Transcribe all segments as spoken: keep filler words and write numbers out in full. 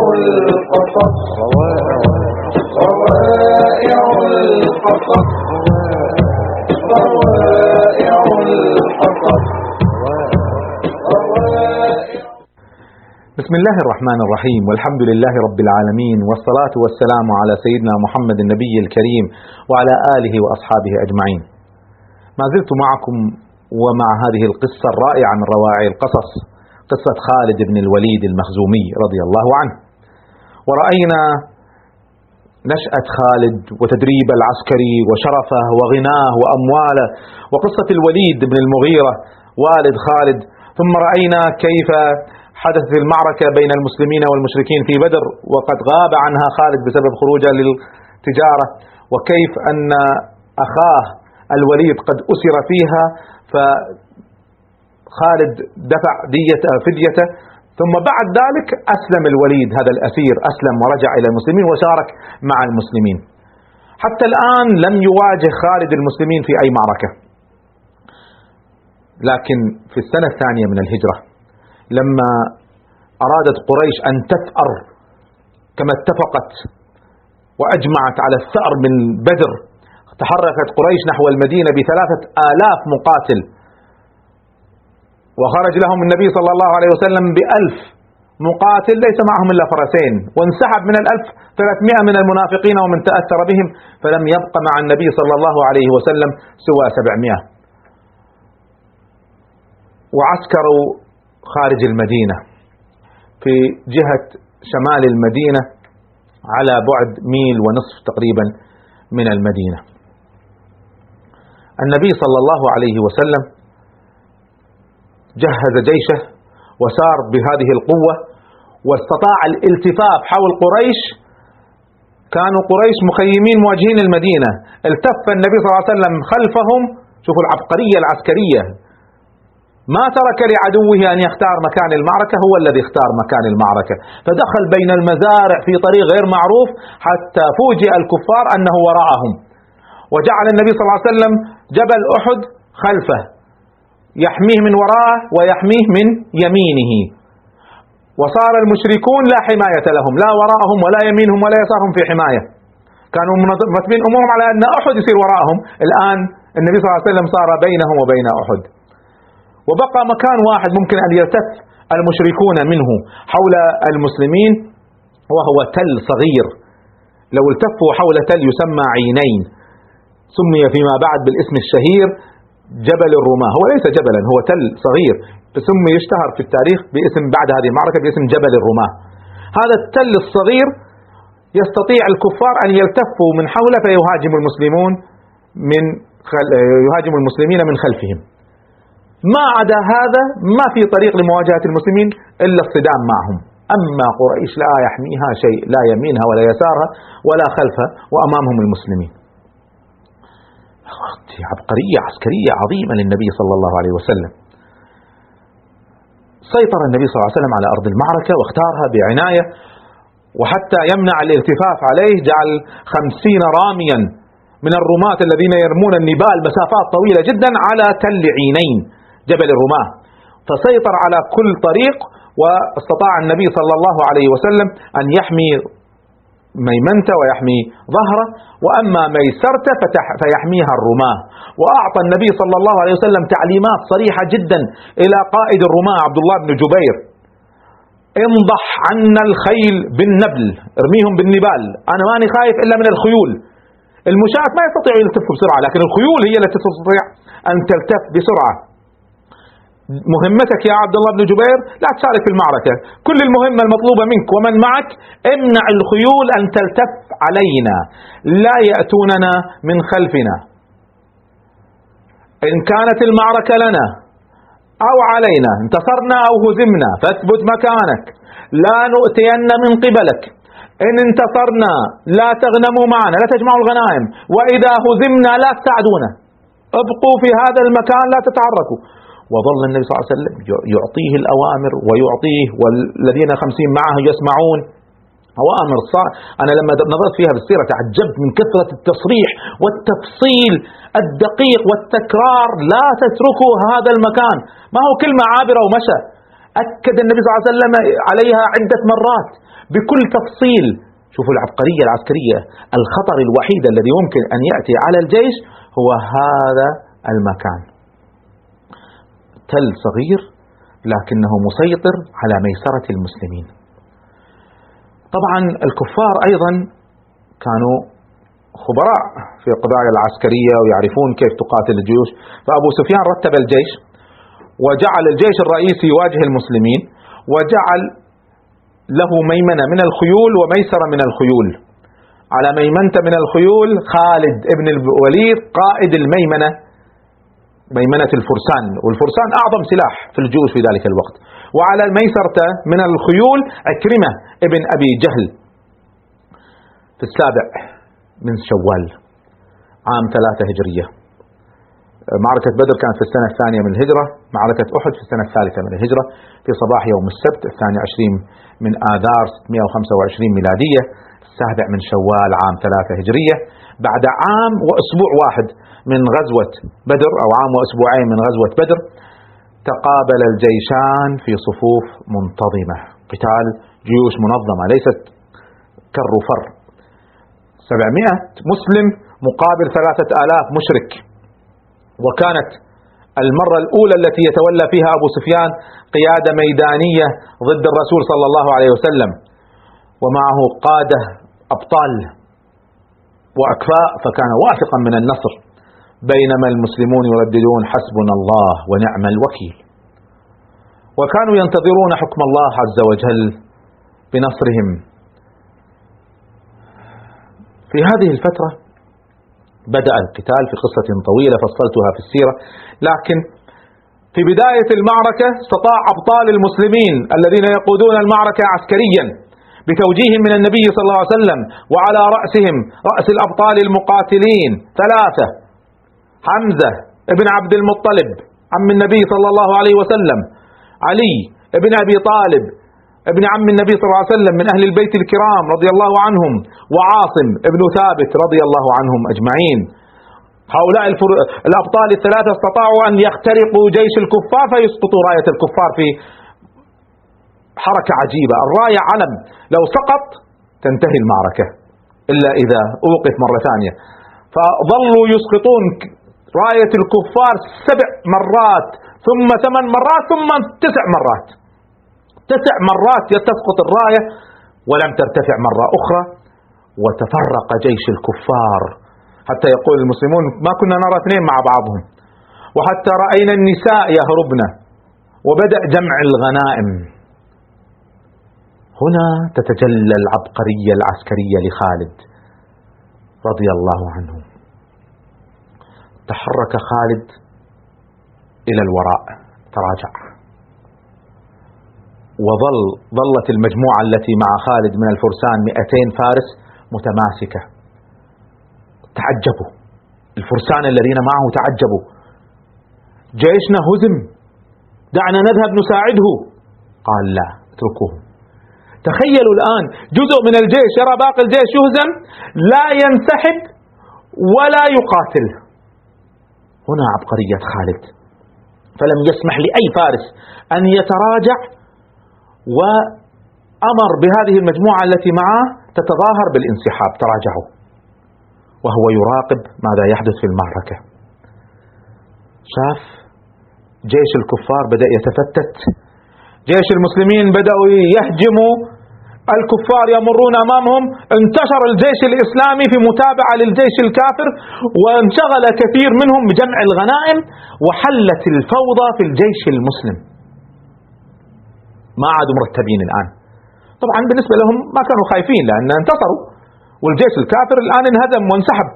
القصص روائع القصص روائع القصص. بسم الله الرحمن الرحيم، والحمد لله رب العالمين، والصلاة والسلام على سيدنا محمد النبي الكريم وعلى آله وأصحابه أجمعين. ما زلت معكم ومع هذه القصة الرائعة من روائع القصص، قصة خالد بن الوليد المخزومي رضي الله عنه. ورأينا نشأة خالد وتدريب العسكري وشرفه وغناه وأمواله، وقصة الوليد بن المغيرة والد خالد. ثم رأينا كيف حدثت المعركة بين المسلمين والمشركين في بدر، وقد غاب عنها خالد بسبب خروجه للتجارة، وكيف أن أخاه الوليد قد أسر فيها، فخالد دفع ديته فديته. ثم بعد ذلك أسلم الوليد هذا الأسير، أسلم ورجع إلى المسلمين وشارك مع المسلمين. حتى الآن لم يواجه خالد المسلمين في أي معركة. لكن في السنة الثانية من الهجرة، لما أرادت قريش أن تثأر كما اتفقت وأجمعت على الثأر من بدر، تحركت قريش نحو المدينة بثلاثة آلاف مقاتل، وخرج لهم النبي صلى الله عليه وسلم بألف مقاتل ليس معهم إلا فرسين، وانسحب من الألف ثلاثمائة من المنافقين ومن تأثر بهم، فلم يبق مع النبي صلى الله عليه وسلم سوى سبعمائة. وعسكروا خارج المدينة في جهة شمال المدينة على بعد ميل ونصف تقريبا من المدينة. النبي صلى الله عليه وسلم جهز جيشه وسار بهذه القوة، واستطاع الالتفاف حول قريش. كانوا قريش مخيمين مواجهين المدينة، التف النبي صلى الله عليه وسلم خلفهم. شوفوا العبقرية العسكرية، ما ترك لعدوه أن يختار مكان المعركة، هو الذي اختار مكان المعركة، فدخل بين المزارع في طريق غير معروف حتى فوجئ الكفار أنه وراءهم. وجعل النبي صلى الله عليه وسلم جبل أحد خلفه يحميه من وراءه ويحميه من يمينه، وصار المشركون لا حماية لهم، لا وراءهم ولا يمينهم ولا يسارهم في حماية. كانوا مرتبين أمورهم على أن أحد يصير وراءهم، الآن النبي صلى الله عليه وسلم صار بينهم وبين أحد. وبقى مكان واحد ممكن أن يلتف المشركون منه حول المسلمين، وهو تل صغير. لو التفوا حول تل يسمى عينين، سمي فيما بعد بالاسم الشهير جبل الرماة. هو ليس جبلا، هو تل صغير، سمي يشتهر في التاريخ باسم بعد هذه المعركة باسم جبل الرماة. هذا التل الصغير يستطيع الكفار أن يلتفوا من حوله فيهاجم المسلمون من خل... يهاجم المسلمين من خلفهم. ما عدا هذا ما في طريق لمواجهة المسلمين إلا الصدام معهم. أما قريش لا يحميها شيء، لا يمينها ولا يسارها ولا خلفها، وأمامهم المسلمين. عبقرية عسكرية عظيمة للنبي صلى الله عليه وسلم. سيطر النبي صلى الله عليه وسلم على أرض المعركة واختارها بعناية، وحتى يمنع الالتفاف عليه جعل خمسين راميا من الرماة الذين يرمون النبال مسافات طويلة جدا على تل عينين جبل الرماة، فسيطر على كل طريق. واستطاع النبي صلى الله عليه وسلم أن يحمي ميمنته ويحمي ظهره، وأما ميسرته فيحميها الرماة. وأعطى النبي صلى الله عليه وسلم تعليمات صريحة جدا إلى قائد الرماة عبد الله بن جبير: انضح عنا الخيل بالنبل، ارميهم بالنبال، أنا ماني خايف إلا من الخيول. المشاة ما يستطيع يلتف بسرعة، لكن الخيول هي التي تستطيع أن تلتف بسرعة. مهمتك يا عبد الله بن جبير لا تشارك في المعركة، كل المهمة المطلوبة منك ومن معك امنع الخيول أن تلتف علينا، لا يأتوننا من خلفنا. إن كانت المعركة لنا أو علينا، انتصرنا أو هزمنا، فاثبت مكانك، لا نؤتين من قبلك. إن انتصرنا لا تغنموا معنا، لا تجمعوا الغنائم، وإذا هزمنا لا تساعدونا، ابقوا في هذا المكان لا تتحركوا. وظل النبي صلى الله عليه وسلم يعطيه الأوامر ويعطيه، والذين خمسين معه يسمعون. أوامر صار. أنا لما نظرت فيها بالسيرة تعجبت من كثرة التصريح والتفصيل الدقيق والتكرار: لا تتركوا هذا المكان. ما هو كلمة عابرة ومشى، أكد النبي صلى الله عليه وسلم عليها عدة مرات بكل تفصيل. شوفوا العبقرية العسكرية. الخطر الوحيد الذي يمكن أن يأتي على الجيش هو هذا المكان، تل صغير لكنه مسيطر على ميسرة المسلمين. طبعا الكفار أيضا كانوا خبراء في القضايا العسكرية ويعرفون كيف تقاتل الجيوش. فأبو سفيان رتب الجيش وجعل الجيش الرئيسي يواجه المسلمين، وجعل له ميمنة من الخيول وميسرة من الخيول. على ميمنة من الخيول خالد ابن الوليد قائد الميمنة، ميمنة الفرسان، والفرسان أعظم سلاح في الجيوش في ذلك الوقت. وعلى الميسرة من الخيول عكرمة ابن أبي جهل. في السابع من شوال عام ثلاثة هجرية. معركة بدر كانت في السنة الثانية من الهجرة، معركة أحد في السنة الثالثة من الهجرة، في صباح يوم السبت الثاني عشرين من آذار ستمائة وخمسة وعشرين ميلادية، السابع من شوال عام ثلاثة هجرية. بعد عام وأسبوع واحد من غزوة بدر، أو عام وأسبوعين من غزوة بدر، تقابل الجيشان في صفوف منتظمة، قتال جيوش منظمة ليست كر وفر. سبعمائة مسلم مقابل ثلاثة آلاف مشرك. وكانت المرة الأولى التي يتولى فيها أبو سفيان قيادة ميدانية ضد الرسول صلى الله عليه وسلم، ومعه قادة أبطال وأكفاء، فكان واثقا من النصر، بينما المسلمون يرددون حسبنا الله ونعم الوكيل. وكانوا ينتظرون حكم الله عز وجل بنصرهم. في هذه الفترة بدأ القتال في قصة طويلة فصلتها في السيرة، لكن في بداية المعركة استطاع أبطال المسلمين الذين يقودون المعركة عسكريا بتوجيه من النبي صلى الله عليه وسلم، وعلى رأسهم رأس الأبطال المقاتلين ثلاثة: حمزة ابن عبد المطلب عم النبي صلى الله عليه وسلم، علي ابن أبي طالب ابن عم النبي صلى الله عليه وسلم من أهل البيت الكرام رضي الله عنهم، وعاصم ابن ثابت رضي الله عنهم أجمعين. هؤلاء الأبطال الثلاثة استطاعوا أن يخترقوا جيش الكفار فيسقطوا راية الكفار في حركة عجيبة. الراية علم، لو سقط تنتهي المعركة إلا إذا أوقف مرة ثانية. فظلوا يسقطون راية الكفار سبع مرات، ثم ثمان مرات، ثم تسع مرات. تسع مرات تسقط الراية ولم ترتفع مرة أخرى، وتفرق جيش الكفار حتى يقول المسلمون ما كنا نرى اثنين مع بعضهم، وحتى رأينا النساء يهربن، وبدأ جمع الغنائم. هنا تتجلى العبقرية العسكرية لخالد رضي الله عنه. تحرك خالد إلى الوراء، تراجع، وظل ظلت المجموعة التي مع خالد من الفرسان مئتين فارس متماسكة. تعجبوا الفرسان الذين معه، تعجبوا: جيشنا هزم، دعنا نذهب نساعده. قال: لا، اتركوه. تخيلوا الآن جزء من الجيش يرى باقي الجيش يهزم، لا ينسحب ولا يقاتل. هنا عبقرية خالد، فلم يسمح لأي فارس أن يتراجع، وأمر بهذه المجموعة التي معه تتظاهر بالانسحاب. تراجعوا وهو يراقب ماذا يحدث في المعركة. شاف جيش الكفار بدأ يتفتت، جيش المسلمين بدأوا يهجموا، الكفار يمرون أمامهم. انتشر الجيش الإسلامي في متابعة للجيش الكافر، وانشغل كثير منهم بجمع الغنائم، وحلت الفوضى في الجيش المسلم. ما عادوا مرتبين الآن. طبعا بالنسبة لهم ما كانوا خايفين لأن انتصروا، والجيش الكافر الآن انهزم وانسحب.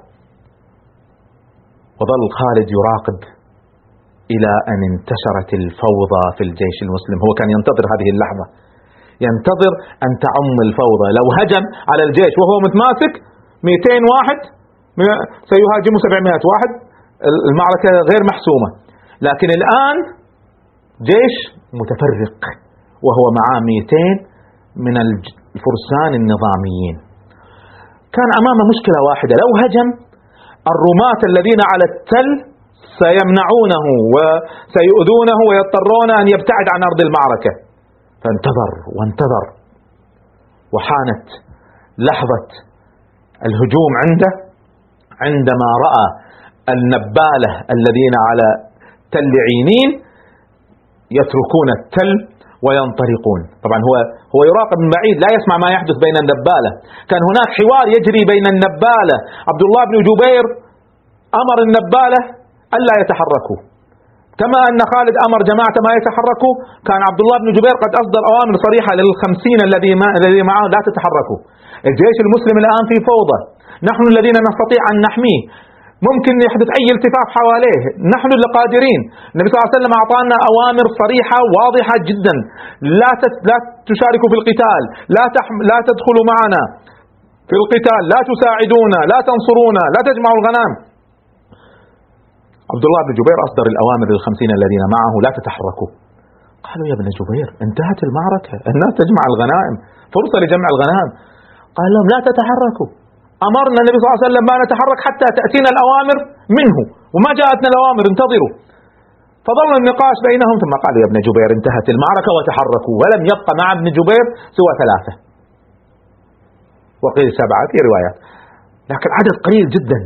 وظل خالد يراقب إلى أن انتشرت الفوضى في الجيش المسلم. هو كان ينتظر هذه اللحظة، ينتظر أن تعم الفوضى. لو هجم على الجيش وهو متماسك مئتين واحد سيهاجموا سبعمائة واحد، المعركة غير محسومة. لكن الآن جيش متفرق وهو معاه مئتين من الفرسان النظاميين. كان أمامه مشكلة واحدة: لو هجم الرماة الذين على التل سيمنعونه وسيؤذونه ويضطرون أن يبتعد عن أرض المعركة. فانتظر وانتظر، وحانت لحظة الهجوم عنده عندما رأى النبالة الذين على تل عينين يتركون التل وينطلقون. طبعا هو هو يراقب من بعيد، لا يسمع ما يحدث بين النبالة. كان هناك حوار يجري بين النبالة. عبد الله بن جبير أمر النبالة ألا يتحركوا، كما أن خالد أمر جماعة ما يتحركوا. كان عبد الله بن جبير قد أصدر أوامر صريحة للخمسين الذي الذي معه لا تتحركوا. الجيش المسلم الآن في فوضى، نحن الذين نستطيع أن نحميه، ممكن يحدث أي التفاف حواليه، نحن اللي قادرين. النبي صلى الله عليه وسلم أعطانا أوامر صريحة واضحة جدا، لا لا تشاركوا في القتال، لا تحم لا تدخلوا معنا في القتال، لا تساعدونا، لا تنصرونا، لا تجمعوا الغنائم. عبد الله بن جبير أصدر الأوامر للخمسين الذين معه لا تتحركوا. قالوا يا ابن جبير انتهت المعركة، الناس تجمع الغنائم، فرصة لجمع الغنائم. قال لهم لا تتحركوا، أمرنا النبي صلى الله عليه وسلم ما نتحرك حتى تأتينا الأوامر منه، وما جاءتنا الأوامر، انتظروا. فظل النقاش بينهم، ثم قالوا يا ابن جبير انتهت المعركة وتحركوا، ولم يبقى مع ابن جبير سوى ثلاثة، وقيل سبعة في روايات، لكن عدد قليل جدا.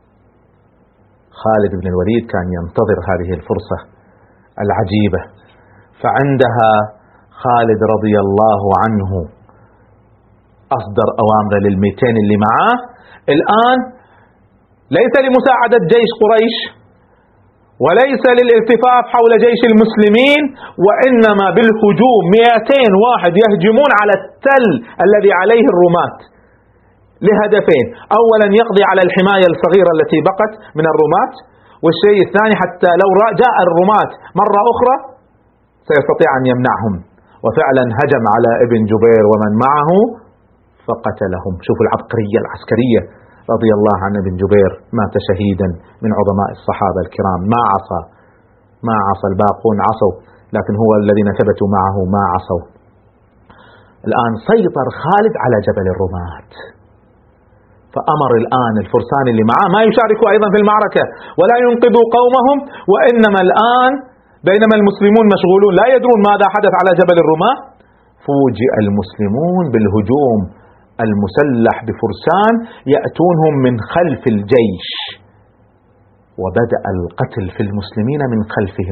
خالد بن الوليد كان ينتظر هذه الفرصة العجيبة، فعندها خالد رضي الله عنه أصدر أوامر للمئتين اللي معاه الآن ليس لمساعدة جيش قريش وليس للالتفاف حول جيش المسلمين، وإنما بالهجوم. مئتين واحد يهجمون على التل الذي عليه الرماة لهدفين: أولا يقضي على الحماية الصغيرة التي بقت من الرماة، والشيء الثاني حتى لو جاء الرماة مرة أخرى سيستطيع أن يمنعهم. وفعلا هجم على ابن جبير ومن معه فقتلهم. شوفوا العبقرية العسكرية. رضي الله عن ابن جبير، مات شهيدا من عظماء الصحابة الكرام، ما عصى ما عصى الباقون عصوا، لكن هو الذين ثبتوا معه ما عصوا. الآن سيطر خالد على جبل الرماة، فأمر الآن الفرسان اللي معه ما يشاركوا أيضا في المعركة ولا ينقذوا قومهم، وإنما الآن بينما المسلمون مشغولون لا يدرون ماذا حدث على جبل الرماة، فوجئ المسلمون بالهجوم المسلح بفرسان يأتونهم من خلف الجيش، وبدأ القتل في المسلمين من خلفهم.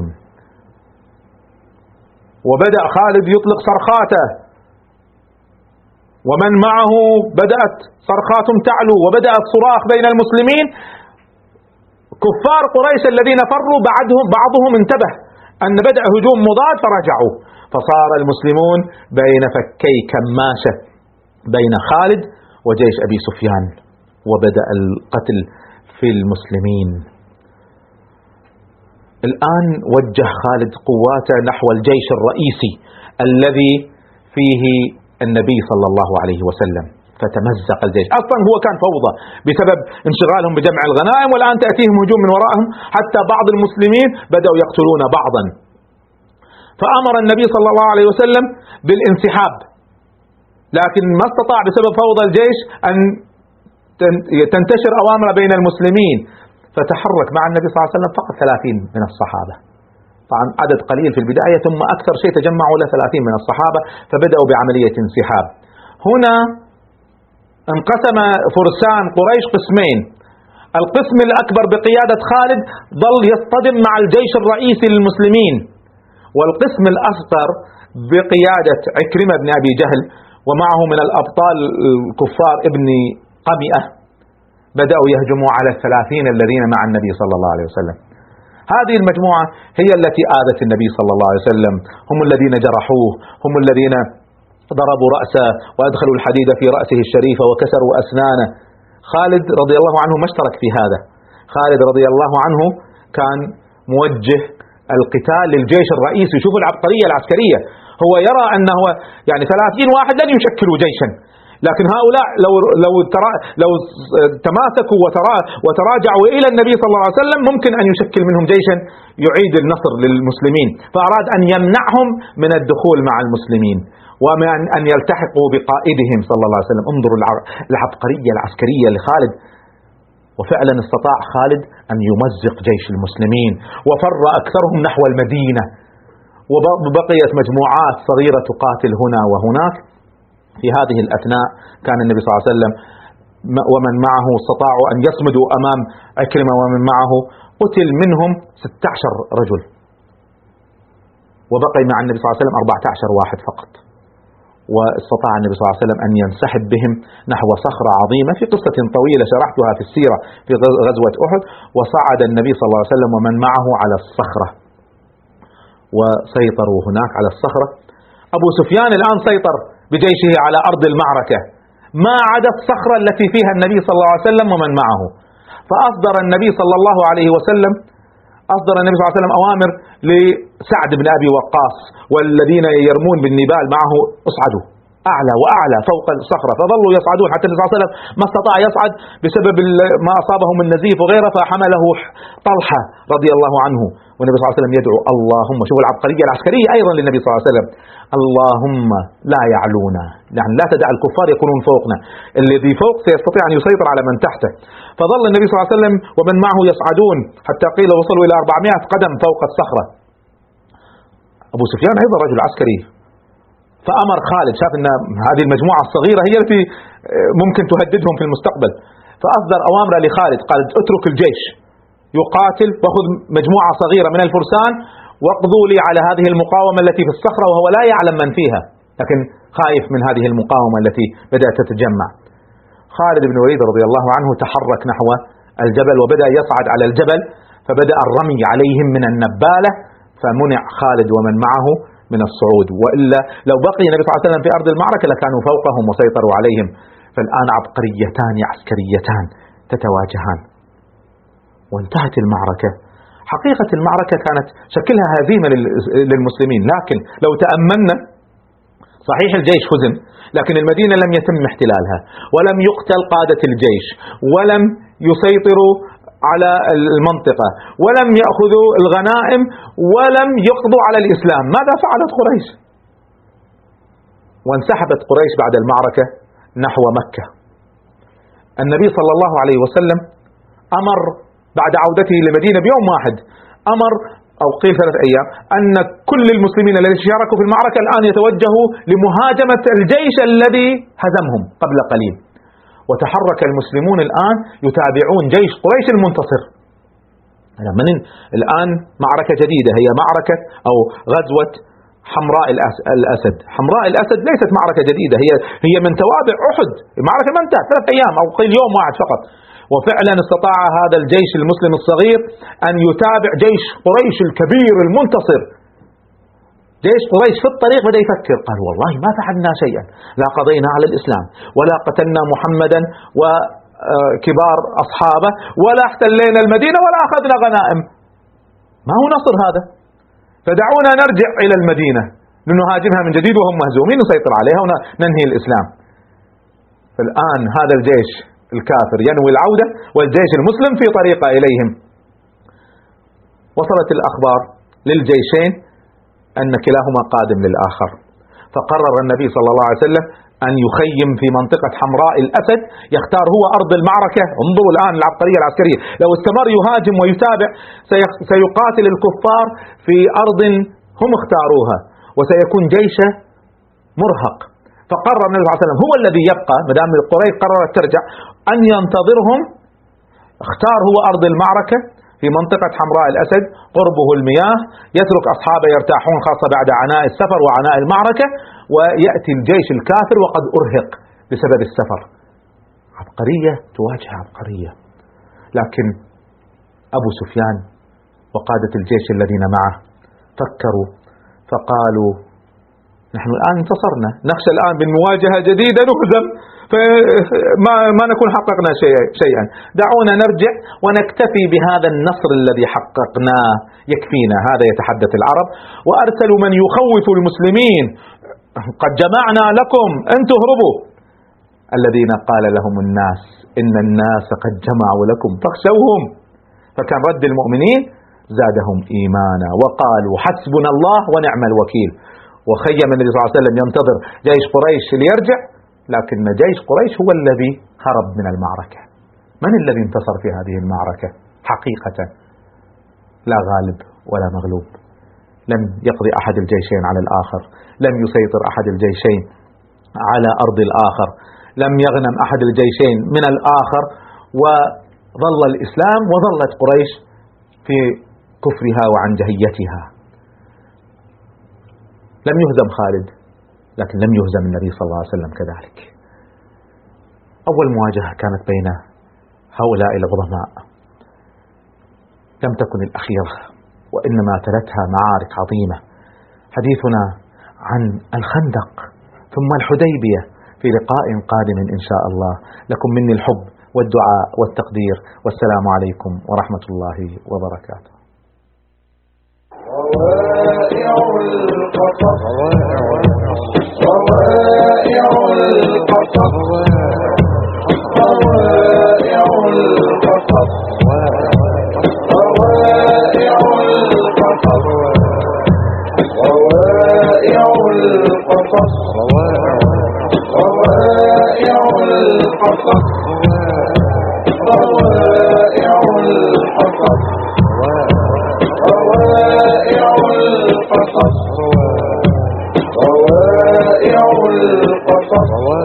وبدأ خالد يطلق صرخاته، ومن معه بدأت صرخاتهم تعلو، وبدأت صراخ بين المسلمين. كفار قريش الذين فروا بعدهم بعضهم انتبه أن بدأ هجوم مضاد فرجعوا، فصار المسلمون بين فكي كماشة بين خالد وجيش أبي سفيان، وبدأ القتل في المسلمين. الآن وجه خالد قواته نحو الجيش الرئيسي الذي فيه النبي صلى الله عليه وسلم، فتمزق الجيش. أصلا هو كان فوضى بسبب انشغالهم بجمع الغنائم، والآن تأتيهم هجوم من وراءهم، حتى بعض المسلمين بدأوا يقتلون بعضا. فأمر النبي صلى الله عليه وسلم بالانسحاب، لكن ما استطاع بسبب فوضى الجيش أن تنتشر أوامر بين المسلمين، فتحرك مع النبي صلى الله عليه وسلم فقط ثلاثين من الصحابة. طبعا عدد قليل في البداية، ثم أكثر شيء تجمعوا إلى ثلاثين من الصحابة، فبدأوا بعملية انسحاب. هنا انقسم فرسان قريش قسمين. القسم الأكبر بقيادة خالد ظل يصطدم مع الجيش الرئيسي للمسلمين، والقسم الأصغر بقيادة عكرمة بن أبي جهل ومعه من الأبطال الكفار ابن قمئة بدأوا يهجموا على الثلاثين الذين مع النبي صلى الله عليه وسلم. هذه المجموعة هي التي آذت النبي صلى الله عليه وسلم، هم الذين جرحوه، هم الذين ضربوا رأسه وأدخلوا الحديد في رأسه الشريف وكسروا أسنانه. خالد رضي الله عنه ما اشترك في هذا. خالد رضي الله عنه كان موجه القتال للجيش الرئيسي. شوفوا العبقرية العسكرية، هو يرى أنه يعني ثلاثين واحد لن يشكلوا جيشا، لكن هؤلاء لو لو ترا لو تماسكوا وترا وتراجعوا إلى النبي صلى الله عليه وسلم ممكن أن يشكل منهم جيشا يعيد النصر للمسلمين، فأراد أن يمنعهم من الدخول مع المسلمين ومن أن يلتحقوا بقائدهم صلى الله عليه وسلم. انظروا العبقرية العسكرية لخالد. وفعلا استطاع خالد أن يمزق جيش المسلمين، وفر أكثرهم نحو المدينة، وبقيت مجموعات صغيرة تقاتل هنا وهناك. في هذه الأثناء كان النبي صلى الله عليه وسلم ومن معه استطاعوا أن يصمدوا أمام عكرمة ومن معه، قتل منهم ستة عشر رجل، وبقي مع النبي صلى الله عليه وسلم أربعة عشر واحد فقط. واستطاع النبي صلى الله عليه وسلم أن ينسحب بهم نحو صخرة عظيمة في قصة طويلة شرحتها في السيرة في غزوة أحد. وصعد النبي صلى الله عليه وسلم ومن معه على الصخرة وسيطروا هناك على الصخرة. أبو سفيان الآن سيطر بجيشه على أرض المعركة ما عدا الصخرة التي فيها النبي صلى الله عليه وسلم ومن معه. فأصدر النبي صلى الله عليه وسلم أصدر النبي صلى الله عليه وسلم أوامر لسعد بن أبي وقاص والذين يرمون بالنبال معه: اصعدوا أعلى وأعلى فوق الصخرة. فظلوا يصعدون حتى النبي صلى الله عليه وسلم ما استطاع يصعد بسبب ما أصابه من نزيف وغيره، فحمله طلحة رضي الله عنه. والنبي صلى الله عليه وسلم يدعو: اللهم، شوفوا العبقرية العسكرية أيضا للنبي صلى الله عليه وسلم، اللهم لا يعلونا، يعني لا تدع الكفار يكونون فوقنا، الذي فوق سيستطيع أن يسيطر على من تحته. فظل النبي صلى الله عليه وسلم ومن معه يصعدون حتى قيل وصلوا إلى أربعمائة قدم فوق الصخرة. أبو سفيان أيضا رجل عسكري، فأمر خالد، شاف أن هذه المجموعة الصغيرة هي التي ممكن تهددهم في المستقبل، فأصدر أوامر لخالد، قال: اترك الجيش يقاتل وخذ مجموعة صغيرة من الفرسان واقضوا لي على هذه المقاومة التي في الصخرة، وهو لا يعلم من فيها، لكن خايف من هذه المقاومة التي بدأت تتجمع. خالد بن الوليد رضي الله عنه تحرك نحو الجبل وبدأ يصعد على الجبل، فبدأ الرمي عليهم من النبالة، فمنع خالد ومن معه من الصعود، وإلا لو بقي النبي صلى الله عليه وسلم في أرض المعركة لكانوا فوقهم وسيطروا عليهم. فالآن عبقريتان عسكريتان تتواجهان، وانتهت المعركة. حقيقة المعركة كانت شكلها هزيمة للمسلمين، لكن لو تأملنا صحيح الجيش هزم، لكن المدينة لم يتم احتلالها، ولم يقتل قادة الجيش، ولم يسيطروا على المنطقة، ولم يأخذوا الغنائم، ولم يقضوا على الإسلام. ماذا فعلت قريش؟ وانسحبت قريش بعد المعركة نحو مكة. النبي صلى الله عليه وسلم أمر بعد عودته للمدينة بيوم واحد، أمر أو قيل ثلاث أيام، أن كل المسلمين الذين شاركوا في المعركة الآن يتوجهوا لمهاجمة الجيش الذي هزمهم قبل قليل. وتحرك المسلمون الآن يتابعون جيش قريش المنتصر. من الآن معركة جديدة، هي معركة أو غزوة حمراء الأسد. حمراء الأسد ليست معركة جديدة، هي هي من توابع أحد. المعركة ما انتهت ثلاث أيام أو قيل يوم واحد فقط. وفعلا استطاع هذا الجيش المسلم الصغير أن يتابع جيش قريش الكبير المنتصر. جيش قريش في الطريق بدأ يفكر، قال: والله ما فعلنا شيئا، لا قضينا على الإسلام، ولا قتلنا محمدا وكبار أصحابه، ولا احتلينا المدينة، ولا أخذنا غنائم، ما هو نصر هذا؟ فدعونا نرجع إلى المدينة لنهاجمها من جديد وهم مهزومين، نسيطر عليها وننهي الإسلام. فالآن هذا الجيش الكافر ينوي العودة، والجيش المسلم في طريقه إليهم. وصلت الأخبار للجيشين أن كلاهما قادم للآخر، فقرر النبي صلى الله عليه وسلم أن يخيم في منطقة حمراء الأسد، يختار هو أرض المعركة. انظروا الآن العبقرية العسكرية، لو استمر يهاجم ويتابع سيقاتل الكفار في أرض هم اختاروها، وسيكون جيشه مرهق. فقرر النبي صلى الله عليه وسلم هو الذي يبقى، مدام قريش قررت ترجع، أن ينتظرهم. اختار هو أرض المعركة في منطقة حمراء الأسد، قربه المياه، يترك أصحابه يرتاحون خاصة بعد عناء السفر وعناء المعركة، ويأتي الجيش الكافر وقد أرهق بسبب السفر. عبقرية تواجه عبقرية. لكن أبو سفيان وقادة الجيش الذين معه فكروا فقالوا: نحن الآن انتصرنا، نخشى الآن بالمواجهة جديدة نهزم فما ما نكون حققنا شيئا، دعونا نرجع ونكتفي بهذا النصر الذي حققناه يكفينا. هذا يتحدث العرب، وأرسلوا من يخوف المسلمين: قد جمعنا لكم أن تهربوا. الذين قال لهم الناس إن الناس قد جمعوا لكم فاخشوهم. فكان رد المؤمنين زادهم إيمانا وقالوا: حسبنا الله ونعم الوكيل. وخيم النبي صلى الله عليه وسلم ينتظر جيش قريش ليرجع، لكن جيش قريش هو الذي هرب من المعركة. من الذي انتصر في هذه المعركة؟ حقيقة لا غالب ولا مغلوب، لم يقضي أحد الجيشين على الآخر، لم يسيطر أحد الجيشين على أرض الآخر، لم يغنم أحد الجيشين من الآخر، وظل الإسلام وظلت قريش في كفرها وعنجهيتها. لم يهزم خالد، لكن لم يهزم النبي صلى الله عليه وسلم كذلك. أول مواجهة كانت بين هؤلاء العظماء لم تكن الأخيرة، وإنما تلتها معارك عظيمة. حديثنا عن الخندق ثم الحديبية في لقاء قادم إن شاء الله. لكم مني الحب والدعاء والتقدير، والسلام عليكم ورحمة الله وبركاته. روائع القصص روائع القصص روائع القصص روائع القصص روائع القصص روائع القصص روائع القصص روائع القصص روائع القصص